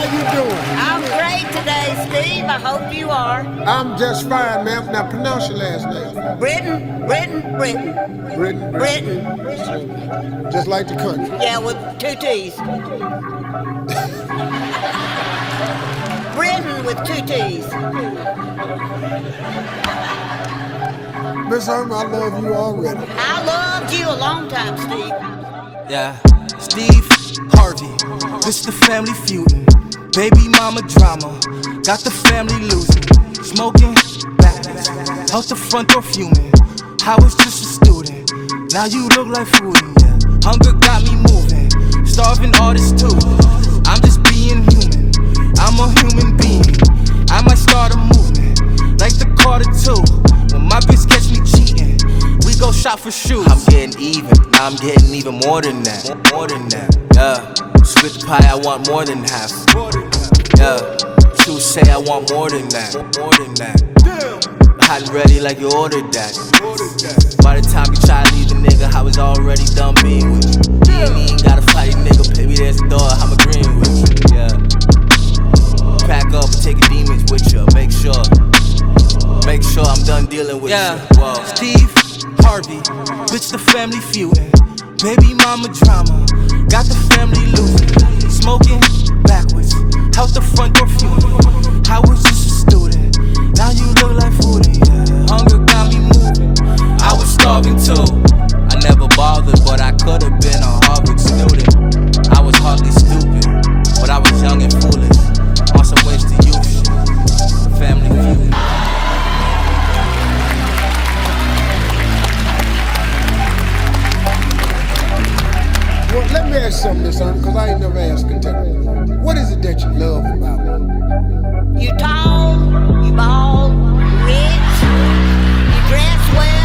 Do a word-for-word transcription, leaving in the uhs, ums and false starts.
you doing? I'm great today, Steve. I hope you are. I'm just fine, ma'am. Now pronounce your last name. Britain, Britain, Britain. Britain. Britain. Just like the country. Yeah, with two T's. Britain with two T's. Miss Irma, I love you already. I loved you a long time, Steve. Yeah, Steve Harvey, this the family feuding. Baby mama drama, got the family losing. Smoking backwards, out the front door fuming. I was just a student, now you look like foodie. Yeah, hunger got me moving, starving artists too. I'm just being human, I'm a human being. I might start a movement, like the Carter two. When my bitch catch me cheating, we go shop for shoes. I'm getting even, now I'm getting even more than that. More than that, yeah. Split the pie, I want more than half. Yeah, you say I want more than that. More than that. Hot and ready like you ordered that. By the time you try to leave the nigga, I was already done being with you. You ain't even gotta fight a nigga, baby, there's the door, I'm agreeing with you. Yeah. Pack up and take your demons with you, make sure. Make sure I'm done dealing with yeah. you. Whoa. Steve Harvey, bitch the family feuding. Baby mama drama, got the family losing. Smoking backwards, out the front door fuming. I was just a student, now you look like foodie. Yeah. Hunger got me moving, I was starving too. I never bothered, but I could've been a Harvard student. I was hardly stupid, but I was young and foolish. On some ways to youth shit, the family feuding. Well, let me ask you something, Miss Irma, because I ain't never asked contemporary. What is it that you love about me? You tall, you bald, you rich, you dress well.